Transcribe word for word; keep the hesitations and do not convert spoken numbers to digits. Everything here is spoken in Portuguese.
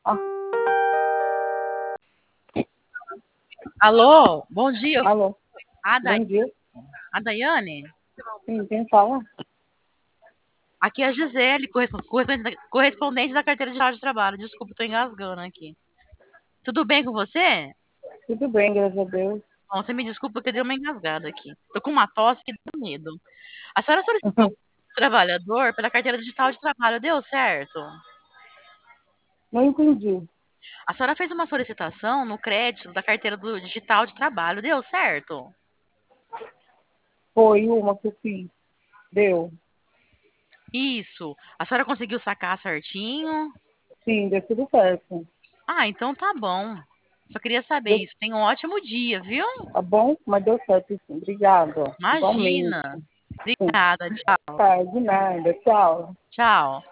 Ah, Alô, bom dia. alô, A, Day... bom dia. a Daiane? Sim, quem fala? Aqui é a Gisele, correspon- correspondente da, correspondente da carteira de de trabalho. Desculpa, tô engasgando aqui. Tudo bem com você? Tudo bem, graças a Deus. Bom, você me desculpa porque deu uma engasgada aqui. Tô com uma tosse que dá medo. A senhora solicitou o trabalhador pela carteira digital de trabalho, deu certo? Não entendi. A senhora fez uma solicitação no crédito da carteira do digital de trabalho, deu certo? Foi uma que eu fiz. Deu. Isso. A senhora conseguiu sacar certinho? Sim, deu tudo certo. Ah, então tá bom. Só queria saber Deu, isso. Tenha um ótimo dia, viu? tá bom? Mas deu certo, sim. Obrigada. Igualmente. Imagina. Obrigada. Tchau. Tá, de nada. Tchau. Tchau.